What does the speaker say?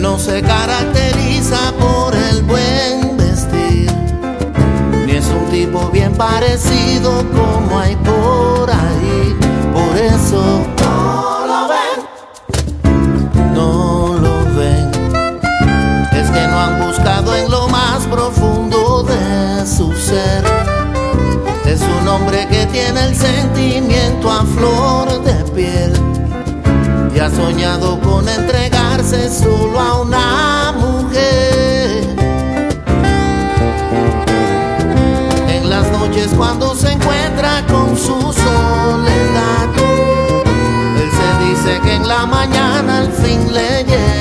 no se caracteriza por el buen vestir, ni es un tipo bien parecido como hay por ahí. Por eso no lo ven, no lo ven. Es que no han buscado en lo más profundo de su ser. Es un hombre que tiene el sentimiento a flor de piel y ha soñado con entregarse solo a una mujer. En las noches cuando se encuentra con su soledad, él se dice que en la mañana al fin le llega